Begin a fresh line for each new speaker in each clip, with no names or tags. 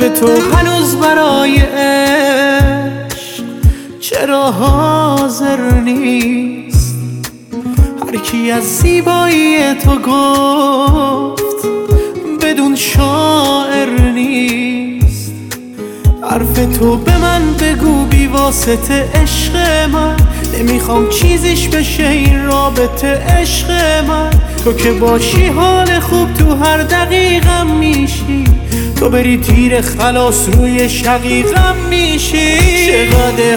تو هنوز برای عشق چرا حاضر نیست؟ هر کی از زیبایی تو گفت بدون شاعر نیست. حرف تو به من بگو بی واسطه عشق من، نمیخوام چیزیش بشه این رابطه عشق من. تو که باشی حال خوب تو هر دقیقم میشی، تو بری تیر خلاص روی شقیقم میشی. چقدر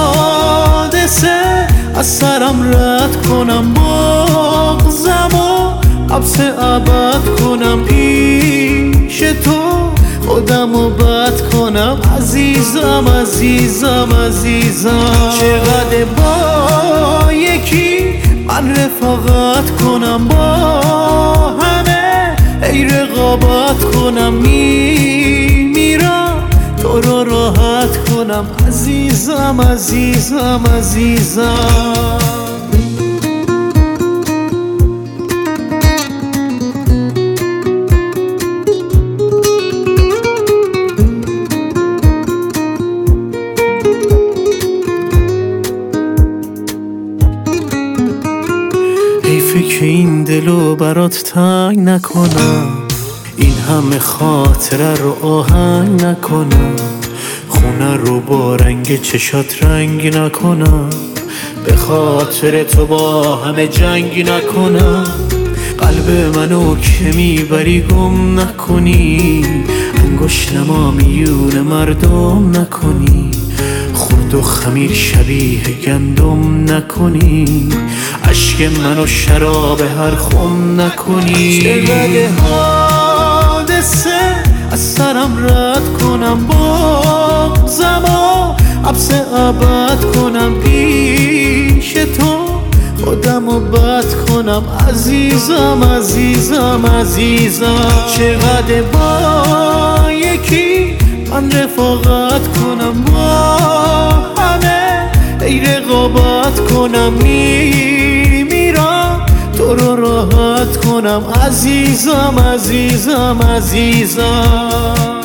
حادثه از سرم رد کنم، بغضم و حبس ابد کنم پیش تو، خودمو بد کنم عزیزم عزیزم عزیزم. چقدر با یکی من رفاقت کنم، با همه ای رقابت کنم، میرم تو رو راحت کنم عزیزم عزیزم عزیزم. حیفه که این دلو برات تنگ نکنم، این همه خاطره رو آهنگ نکنم، خونه رو با رنگ چشات رنگ نکنم، به خاطر تو با همه جنگ نکنم. قلب منو که میبری گم نکنی، انگشت نما میون مردم نکنی، خورد و خمیر شبیه گندم نکنی، عشق منو شراب هر خم نکنی. چقدر حادثه از سرم رد کنم، بغضم و حبس ابد کنم پیش تو، خودمو بد کنم عزیزم عزیزم عزیزم. چقدر با یکی من رفاقت کنم، با همه ای رقابت کنم، میرم تو رو راحت کنم عزیزم عزیزم عزیزم.